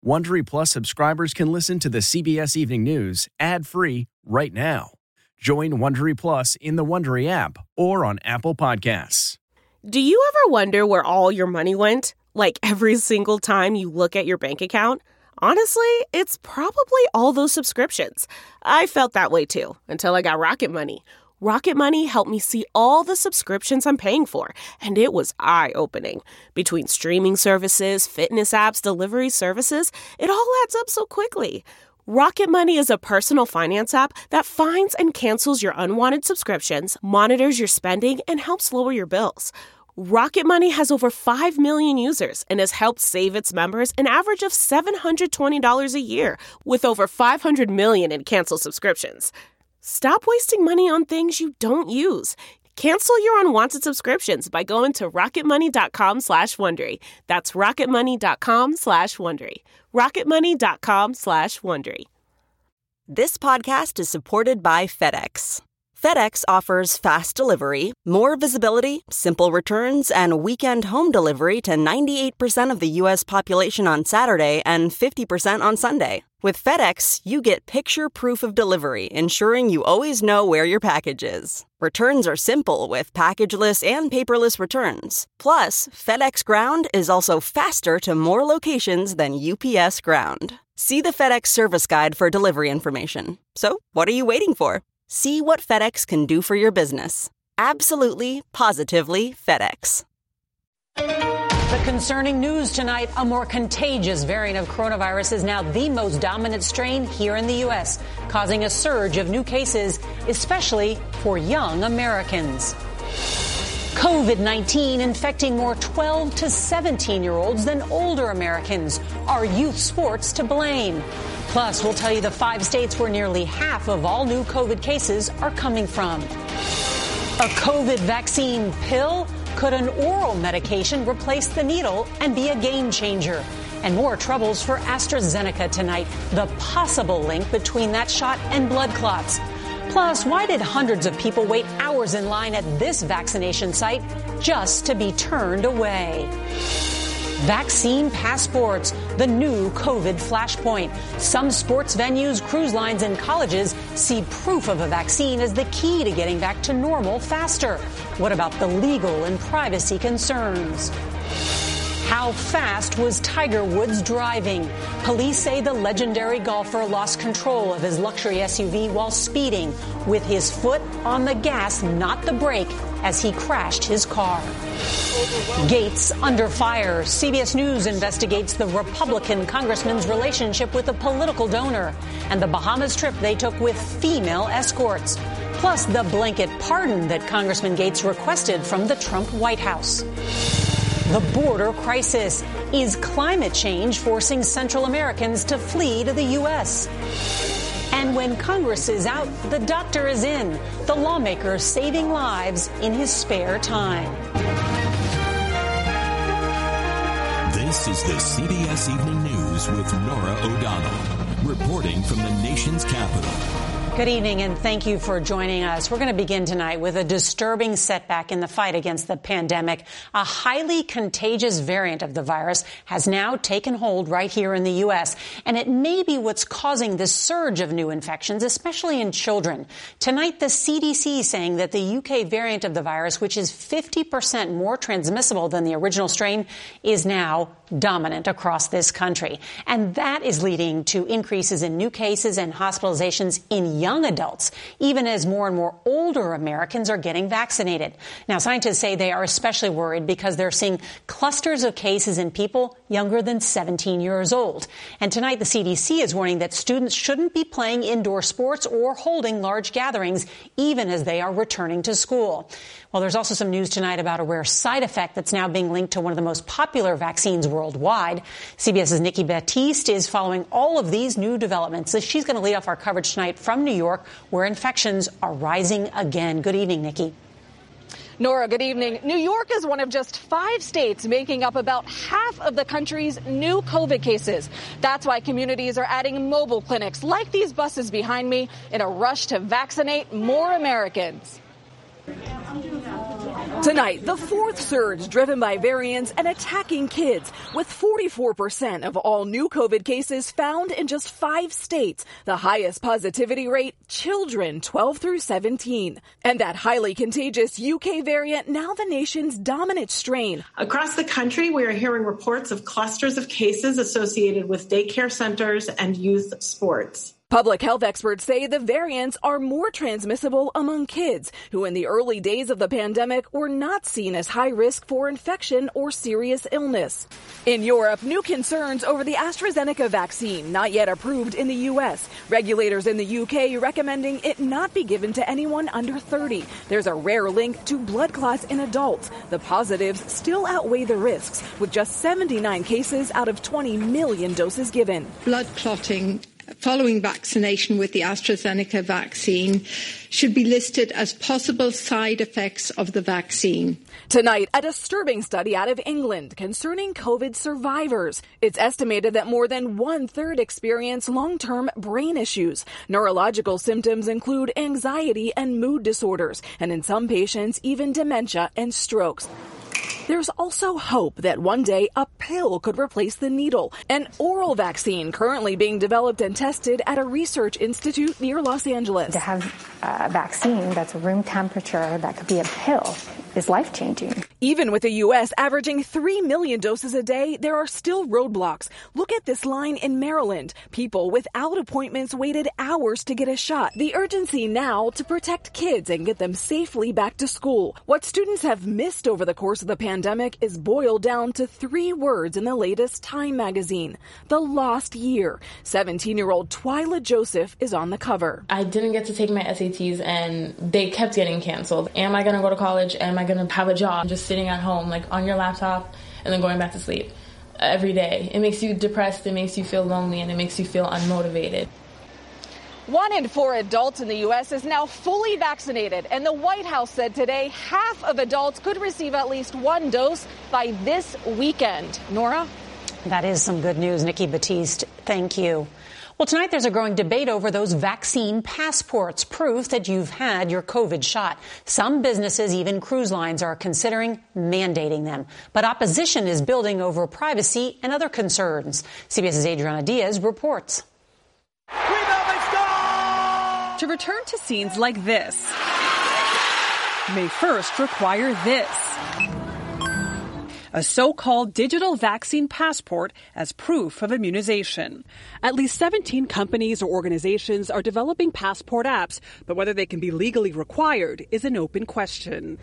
Wondery Plus subscribers can listen to the CBS Evening News ad-free right now. Join Wondery Plus in the Wondery app or on Apple Podcasts. Do you ever wonder where all your money went? Like every single time you look at your bank account? Honestly, it's probably all those subscriptions. I felt that way too, until I got Rocket Money. Rocket Money helped me see all the subscriptions I'm paying for, and it was eye-opening. Between streaming services, fitness apps, delivery services, it all adds up so quickly. Rocket Money is a personal finance app that finds and cancels your unwanted subscriptions, monitors your spending, and helps lower your bills. Rocket Money has over 5 million users and has helped save its members an average of $720 a year, with over 500 million in canceled subscriptions. Stop wasting money on things you don't use. Cancel your unwanted subscriptions by going to rocketmoney.com/Wondery. That's rocketmoney.com/Wondery. rocketmoney.com/Wondery. This podcast is supported by FedEx. FedEx offers fast delivery, more visibility, simple returns, and weekend home delivery to 98% of the U.S. population on Saturday and 50% on Sunday. With FedEx, you get picture proof of delivery, ensuring you always know where your package is. Returns are simple with packageless and paperless returns. Plus, FedEx Ground is also faster to more locations than UPS Ground. See the FedEx service guide for delivery information. So, what are you waiting for? See what FedEx can do for your business. Absolutely, positively FedEx. The concerning news tonight, a more contagious variant of coronavirus is now the most dominant strain here in the U.S., causing a surge of new cases, especially for young Americans. COVID-19 infecting more 12 to 17-year-olds than older Americans. Are youth sports to blame? Plus, we'll tell you the 5 states where nearly half of all new COVID cases are coming from. A COVID vaccine pill? Could an oral medication replace the needle and be a game changer? And more troubles for AstraZeneca tonight. The possible link between that shot and blood clots. Plus, why did hundreds of people wait hours in line at this vaccination site just to be turned away? Vaccine passports, the new COVID flashpoint. Some sports venues, cruise lines, and colleges see proof of a vaccine as the key to getting back to normal faster. What about the legal and privacy concerns? How fast was Tiger Woods driving? Police say the legendary golfer lost control of his luxury SUV while speeding, with his foot on the gas, not the brake, as he crashed his car. Gates under fire. CBS News investigates the Republican congressman's relationship with a political donor and the Bahamas trip they took with female escorts. Plus, the blanket pardon that Congressman Gates requested from the Trump White House. The border crisis. Is climate change forcing Central Americans to flee to the U.S.? And when Congress is out, the doctor is in. The lawmaker saving lives in his spare time. This is the CBS Evening News with Norah O'Donnell, reporting from the nation's capital. Good evening, and thank you for joining us. We're going to begin tonight with a disturbing setback in the fight against the pandemic. A highly contagious variant of the virus has now taken hold right here in the U.S., and it may be what's causing this surge of new infections, especially in children. Tonight, the CDC saying that the UK variant of the virus, which is 50% more transmissible than the original strain, is now dominant across this country. And that is leading to increases in new cases and hospitalizations in young adults, even as more and more older Americans are getting vaccinated. Now, scientists say they are especially worried because they're seeing clusters of cases in people younger than 17 years old. And tonight, the CDC is warning that students shouldn't be playing indoor sports or holding large gatherings, even as they are returning to school. Well, there's also some news tonight about a rare side effect that's now being linked to one of the most popular vaccines worldwide. CBS's Nikki Battiste is following all of these new developments. She's going to lead off our coverage tonight from New York, where infections are rising again. Good evening, Nikki. Norah, good evening. New York is one of just 5 states making up about half of the country's new COVID cases. That's why communities are adding mobile clinics like these buses behind me in a rush to vaccinate more Americans. Tonight, the fourth surge driven by variants and attacking kids, with 44% of all new COVID cases found in just 5 states. The highest positivity rate, children 12 through 17. And that highly contagious UK variant, now the nation's dominant strain. Across the country, we are hearing reports of clusters of cases associated with daycare centers and youth sports. Public health experts say the variants are more transmissible among kids, who in the early days of the pandemic were not seen as high risk for infection or serious illness. In Europe, new concerns over the AstraZeneca vaccine, not yet approved in the U.S. Regulators in the UK recommending it not be given to anyone under 30. There's a rare link to blood clots in adults. The positives still outweigh the risks, with just 79 cases out of 20 million doses given. Blood clotting following vaccination with the AstraZeneca vaccine should be listed as possible side effects of the vaccine. Tonight, a disturbing study out of England concerning COVID survivors. It's estimated that more than 1/3 experience long-term brain issues. Neurological symptoms include anxiety and mood disorders, and in some patients, even dementia and strokes. There's also hope that one day a pill could replace the needle. An oral vaccine currently being developed and tested at a research institute near Los Angeles. To have a vaccine that's room temperature that could be a pill is life-changing. Even with the U.S. averaging 3 million doses a day, there are still roadblocks. Look at this line in Maryland. People without appointments waited hours to get a shot. The urgency now to protect kids and get them safely back to school. What students have missed over the course of the pandemic is boiled down to 3 words in the latest Time magazine: the lost year. 17-year-old Twyla Joseph is on the cover. I didn't get to take my SATs and they kept getting canceled. Am I going to go to college? Am I going to have a job? Just sitting at home, like on your laptop, and then going back to sleep every day. It makes you depressed, it makes you feel lonely, and it makes you feel unmotivated. 1 in 4 adults in the U.S. is now fully vaccinated, and the White House said today half of adults could receive at least 1 dose by this weekend. Nora? That is some good news, Nikki Battiste. Thank you. Well, tonight there's a growing debate over those vaccine passports, proof that you've had your COVID shot. Some businesses, even cruise lines, are considering mandating them. But opposition is building over privacy and other concerns. CBS's Adriana Diaz reports. To return to scenes like this may first require this: a so-called digital vaccine passport as proof of immunization. At least 17 companies or organizations are developing passport apps, but whether they can be legally required is an open question.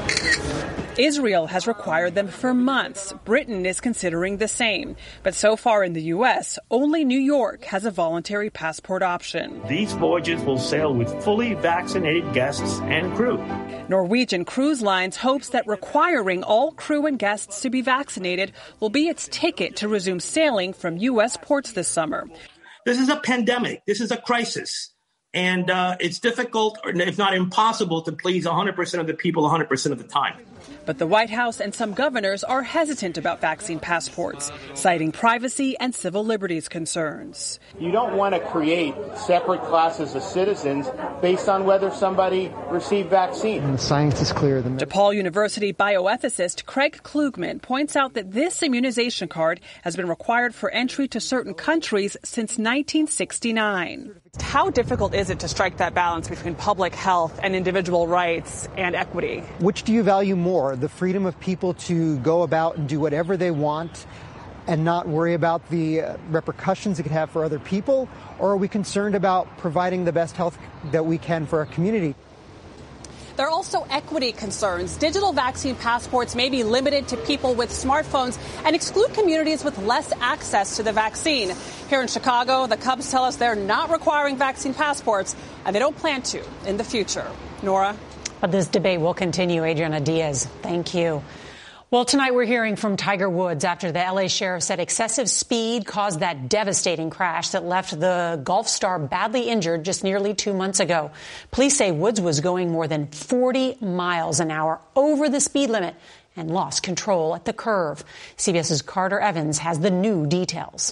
Israel has required them for months. Britain is considering the same. But so far in the U.S., only New York has a voluntary passport option. These voyages will sail with fully vaccinated guests and crew. Norwegian Cruise Lines hopes that requiring all crew and guests to be vaccinated will be its ticket to resume sailing from U.S. ports this summer. This is a pandemic. This is a crisis. And it's difficult, or if not impossible, to please 100% of the people 100% of the time. But the White House and some governors are hesitant about vaccine passports, citing privacy and civil liberties concerns. You don't want to create separate classes of citizens based on whether somebody received vaccine. And the science is clear. DePaul University bioethicist Craig Klugman points out that this immunization card has been required for entry to certain countries since 1969. How difficult is it to strike that balance between public health and individual rights and equity? Which do you value more, the freedom of people to go about and do whatever they want and not worry about the repercussions it could have for other people? Or are we concerned about providing the best health that we can for our community? There are also equity concerns. Digital vaccine passports may be limited to people with smartphones and exclude communities with less access to the vaccine. Here in Chicago, the Cubs tell us they're not requiring vaccine passports, and they don't plan to in the future. Nora? But this debate will continue. Adriana Diaz, thank you. Well, tonight we're hearing from Tiger Woods after the L.A. sheriff said excessive speed caused that devastating crash that left the golf star badly injured just nearly 2 months ago. Police say Woods was going more than 40 miles an hour over the speed limit and lost control at the curve. CBS's Carter Evans has the new details.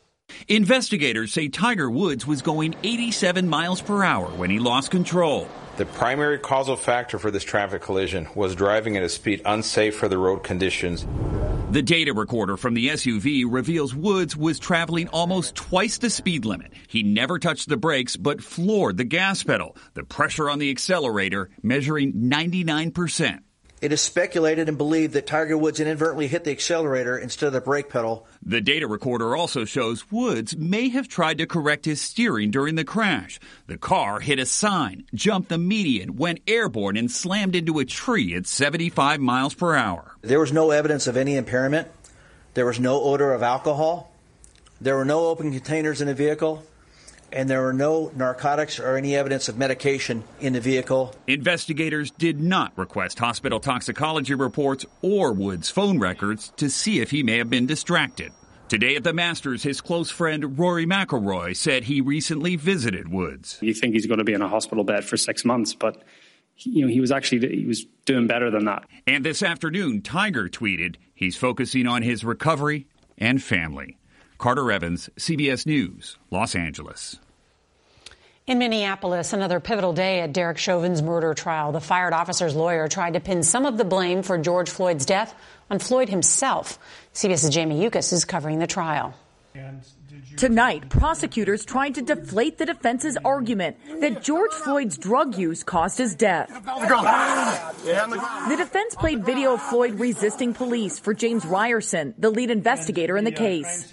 Investigators say Tiger Woods was going 87 miles per hour when he lost control. The primary causal factor for this traffic collision was driving at a speed unsafe for the road conditions. The data recorder from the SUV reveals Woods was traveling almost twice the speed limit. He never touched the brakes but floored the gas pedal, the pressure on the accelerator measuring 99%. It is speculated and believed that Tiger Woods inadvertently hit the accelerator instead of the brake pedal. The data recorder also shows Woods may have tried to correct his steering during the crash. The car hit a sign, jumped the median, went airborne, and slammed into a tree at 75 miles per hour. There was no evidence of any impairment. There was no odor of alcohol. There were no open containers in the vehicle. And there were no narcotics or any evidence of medication in the vehicle. Investigators did not request hospital toxicology reports or Woods' phone records to see if he may have been distracted. Today at the Masters, his close friend Rory McIlroy said he recently visited Woods. You think he's going to be in a hospital bed for 6 months, but he was doing better than that. And this afternoon, Tiger tweeted he's focusing on his recovery and family. Carter Evans, CBS News, Los Angeles. In Minneapolis, another pivotal day at Derek Chauvin's murder trial. The fired officer's lawyer tried to pin some of the blame for George Floyd's death on Floyd himself. CBS's Jamie Yukas is covering the trial. Tonight, prosecutors tried to deflate the defense's argument that George Floyd's drug use caused his death. The defense played video of Floyd resisting police for James Ryerson, the lead investigator in the case.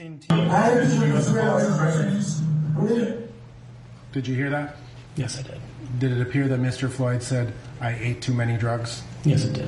Did you hear that? Yes, I did. Did it appear that Mr. Floyd said, "I ate too many drugs"? Yes, it did.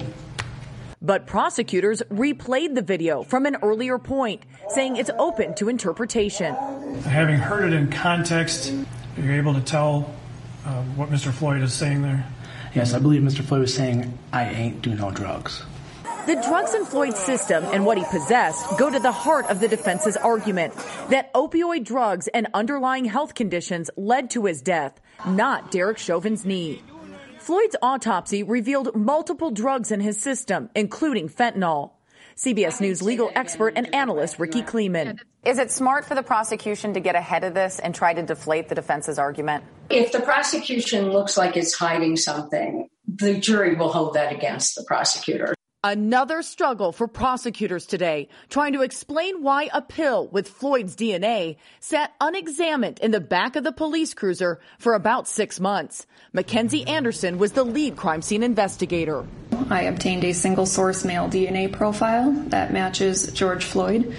But prosecutors replayed the video from an earlier point, saying it's open to interpretation. Having heard it in context, are you able to tell what Mr. Floyd is saying there? Yes, I believe Mr. Floyd was saying, "I ain't do no drugs." The drugs in Floyd's system and what he possessed go to the heart of the defense's argument that opioid drugs and underlying health conditions led to his death, not Derek Chauvin's need. Floyd's autopsy revealed multiple drugs in his system, including fentanyl. CBS News legal expert and analyst Ricky Kleeman. Is it smart for the prosecution to get ahead of this and try to deflate the defense's argument? If the prosecution looks like it's hiding something, the jury will hold that against the prosecutor. Another struggle for prosecutors today, trying to explain why a pill with Floyd's DNA sat unexamined in the back of the police cruiser for about 6 months. Mackenzie Anderson was the lead crime scene investigator. I obtained a single source male DNA profile that matches George Floyd.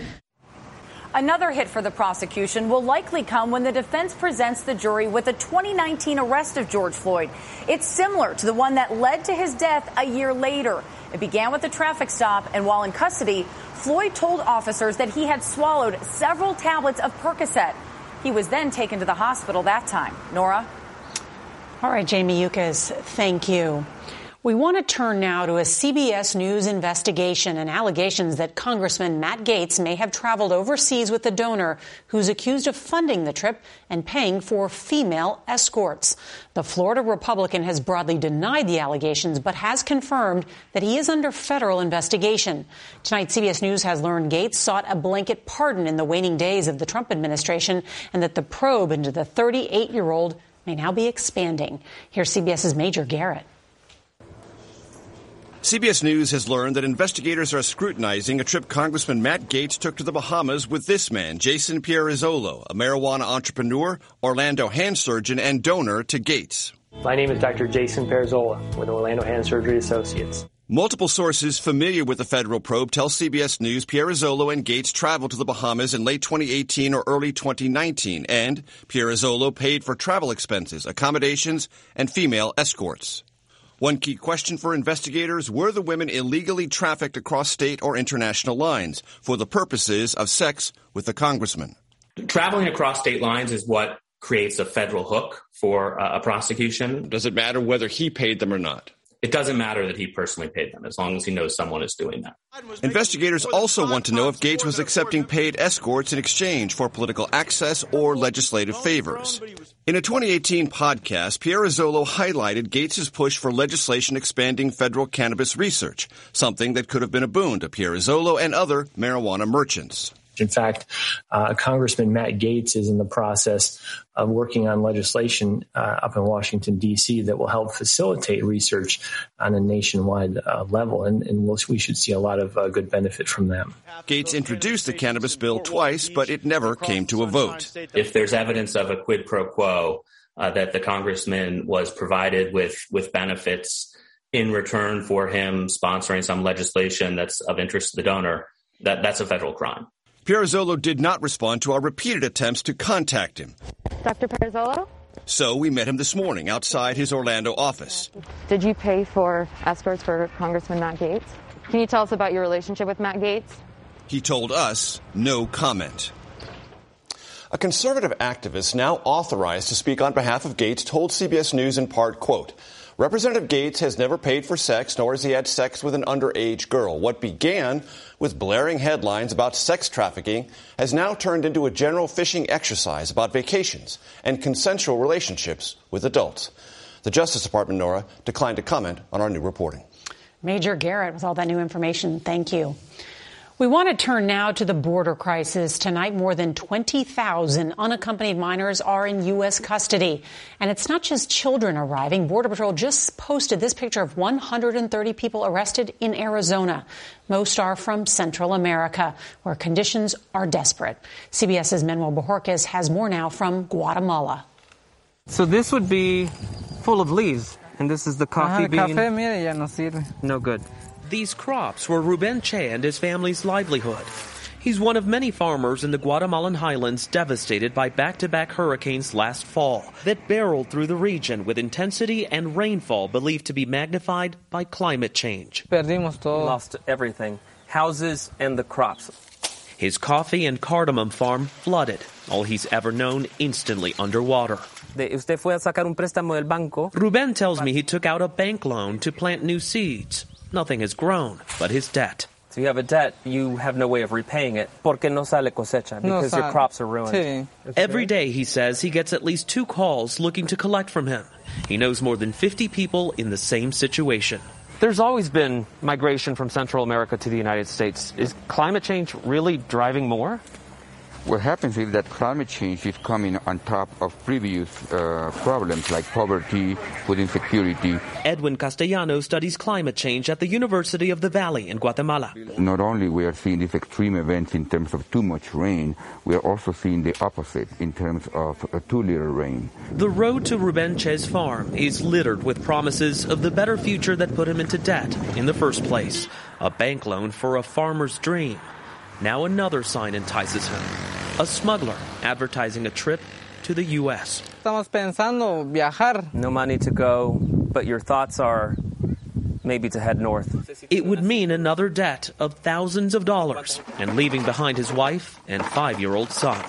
Another hit for the prosecution will likely come when the defense presents the jury with the 2019 arrest of George Floyd. It's similar to the one that led to his death a year later. It began with a traffic stop, and while in custody, Floyd told officers that he had swallowed several tablets of Percocet. He was then taken to the hospital that time. Nora? All right, Jamie Yukas, thank you. We want to turn now to a CBS News investigation and allegations that Congressman Matt Gaetz may have traveled overseas with a donor who's accused of funding the trip and paying for female escorts. The Florida Republican has broadly denied the allegations, but has confirmed that he is under federal investigation. Tonight, CBS News has learned Gaetz sought a blanket pardon in the waning days of the Trump administration and that the probe into the 38-year-old may now be expanding. Here's CBS's Major Garrett. CBS News has learned that investigators are scrutinizing a trip Congressman Matt Gaetz took to the Bahamas with this man, Jason Pierrizzolo, a marijuana entrepreneur, Orlando hand surgeon, and donor to Gaetz. My name is Dr. Jason Pierrizzolo with Orlando Hand Surgery Associates. Multiple sources familiar with the federal probe tell CBS News Pierrizzolo and Gaetz traveled to the Bahamas in late 2018 or early 2019, and Pierrizzolo paid for travel expenses, accommodations, and female escorts. One key question for investigators, were the women illegally trafficked across state or international lines for the purposes of sex with the congressman? Traveling across state lines is what creates a federal hook for a prosecution. Does it matter whether he paid them or not? It doesn't matter that he personally paid them, as long as he knows someone is doing that. Investigators also want to know if Gaetz was accepting paid escorts in exchange for political access or legislative favors. In a 2018 podcast, Pierrizzolo highlighted Gaetz's push for legislation expanding federal cannabis research, something that could have been a boon to Pierrizzolo and other marijuana merchants. In fact, Congressman Matt Gaetz is in the process of working on legislation up in Washington, D.C. that will help facilitate research on a nationwide level, and we should see a lot of good benefit from that. Gaetz introduced the cannabis bill twice, but it never came to a vote. If there's evidence of a quid pro quo, that the congressman was provided with benefits in return for him sponsoring some legislation that's of interest to the donor, that's a federal crime. Pierazzolo did not respond to our repeated attempts to contact him. Dr. Pierazzolo? So we met him this morning outside his Orlando office. Did you pay for escorts for Congressman Matt Gaetz? Can you tell us about your relationship with Matt Gaetz? He told us no comment. A conservative activist now authorized to speak on behalf of Gaetz told CBS News in part, quote, Representative Gaetz has never paid for sex, nor has he had sex with an underage girl. What began with blaring headlines about sex trafficking has now turned into a general fishing exercise about vacations and consensual relationships with adults. The Justice Department, Nora, declined to comment on our new reporting. Major Garrett with all that new information. Thank you. We want to turn now to the border crisis. Tonight, more than 20,000 unaccompanied minors are in U.S. custody. And it's not just children arriving. Border Patrol just posted this picture of 130 people arrested in Arizona. Most are from Central America, where conditions are desperate. CBS's Manuel Bojorquez has more now from Guatemala. So this would be full of leaves. And this is the coffee bean. No good. These crops were Ruben Che and his family's livelihood. He's one of many farmers in the Guatemalan highlands devastated by back-to-back hurricanes last fall that barreled through the region with intensity and rainfall believed to be magnified by climate change. Lost everything, houses and the crops. His coffee and cardamom farm flooded, all he's ever known instantly underwater. Ruben tells me he took out a bank loan to plant new seeds. Nothing has grown but his debt. So you have a debt, you have no way of repaying it. Porque no sale cosecha, because your crops are ruined. Every day, he says, he gets at least 2 calls looking to collect from him. He knows more than 50 people in the same situation. There's always been migration from Central America to the United States. Is climate change really driving more? What happens is that climate change is coming on top of previous problems like poverty, food insecurity. Edwin Castellano studies climate change at the University of the Valley in Guatemala. Not only we are seeing these extreme events in terms of too much rain, we are also seeing the opposite in terms of too little rain. The road to Ruben Che's farm is littered with promises of the better future that put him into debt in the first place. A bank loan for a farmer's dream. Now another sign entices him. A smuggler advertising a trip to the U.S. Estamos pensando viajar. No money to go, but your thoughts are maybe to head north. It would mean another debt of thousands of dollars and leaving behind his wife and 5-year-old son.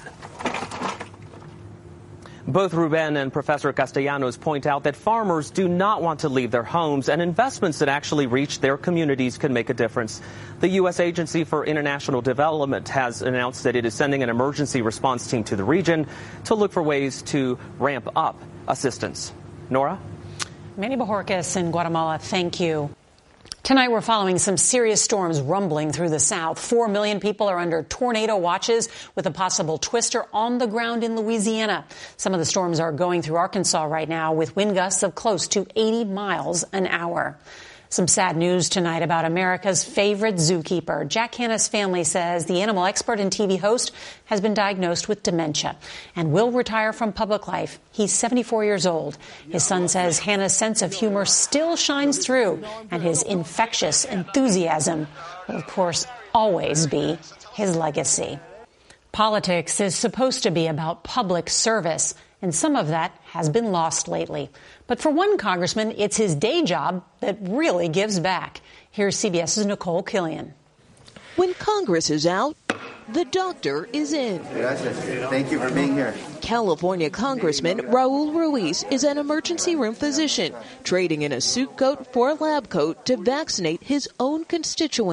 Both Ruben and Professor Castellanos point out that farmers do not want to leave their homes, and investments that actually reach their communities can make a difference. The U.S. Agency for International Development has announced that it is sending an emergency response team to the region to look for ways to ramp up assistance. Nora? Manny Bojorquez in Guatemala, thank you. Tonight, we're following some serious storms rumbling through the south. 4 million people are under tornado watches with a possible twister on the ground in Louisiana. Some of the storms are going through Arkansas right now with wind gusts of close to 80 miles an hour. Some sad news tonight about America's favorite zookeeper. Jack Hanna's family says the animal expert and TV host has been diagnosed with dementia and will retire from public life. He's 74 years old. His son says Hanna's sense of humor still shines through, and his infectious enthusiasm will, of course, always be his legacy. Politics is supposed to be about public service, and some of that has been lost lately. But for one congressman, it's his day job that really gives back. Here's CBS's Nicole Killian. When Congress is out, the doctor is in. Gracias. Thank you for being here. California Congressman Raul Ruiz is an emergency room physician, trading in a suit coat for a lab coat to vaccinate his own constituents.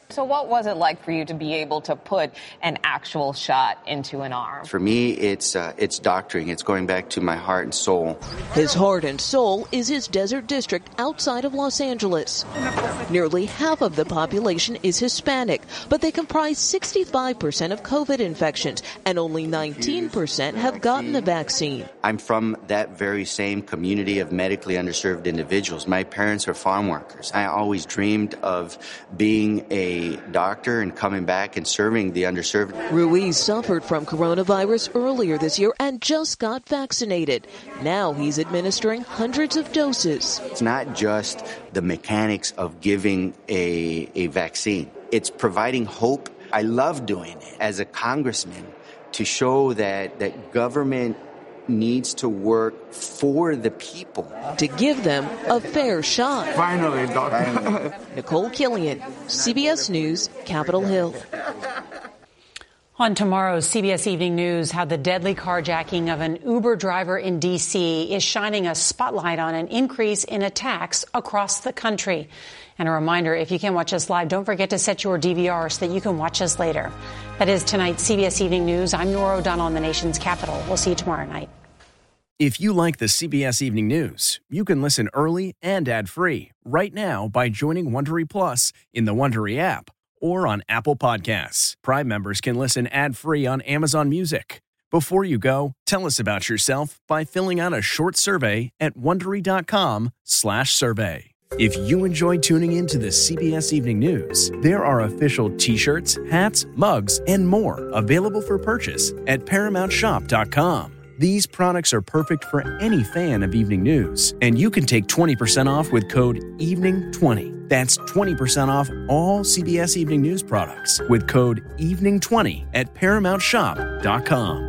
So what was it like for you to be able to put an actual shot into an arm? For me, it's doctoring. It's going back to my heart and soul. His heart and soul is his desert district outside of Los Angeles. Nearly half of the population is Hispanic, but they comprise 65% of COVID infections, and only 19% have gotten the vaccine. I'm from that very same community of medically underserved individuals. My parents are farm workers. I always dreamed of being a doctor and coming back and serving the underserved. Ruiz suffered from coronavirus earlier this year and just got vaccinated. Now he's administering hundreds of doses. It's not just the mechanics of giving a vaccine. It's providing hope. I love doing it as a congressman to show that government needs to work for the people. To give them a fair shot. Finally, doctor. Nicole Killian, CBS News, Capitol Hill. On tomorrow's CBS Evening News, how the deadly carjacking of an Uber driver in D.C. is shining a spotlight on an increase in attacks across the country. And a reminder, if you can't watch us live, don't forget to set your DVR so that you can watch us later. That is tonight's CBS Evening News. I'm Norah O'Donnell in the nation's capital. We'll see you tomorrow night. If you like the CBS Evening News, you can listen early and ad-free right now by joining Wondery Plus in the Wondery app or on Apple Podcasts. Prime members can listen ad-free on Amazon Music. Before you go, tell us about yourself by filling out a short survey at Wondery.com/survey. If you enjoy tuning into the CBS Evening News, there are official t-shirts, hats, mugs, and more available for purchase at ParamountShop.com. These products are perfect for any fan of evening news, and you can take 20% off with code EVENING20. That's 20% off all CBS Evening News products with code EVENING20 at ParamountShop.com.